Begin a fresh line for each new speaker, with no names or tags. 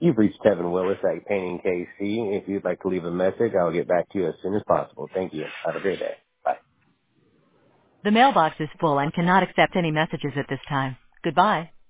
You've reached Kevin Willis at Painting KC. If you'd like to leave a message, I'll get back to you as soon as possible. Thank you. Have a great day. Bye.
The mailbox is full and cannot accept any messages at this time. Goodbye.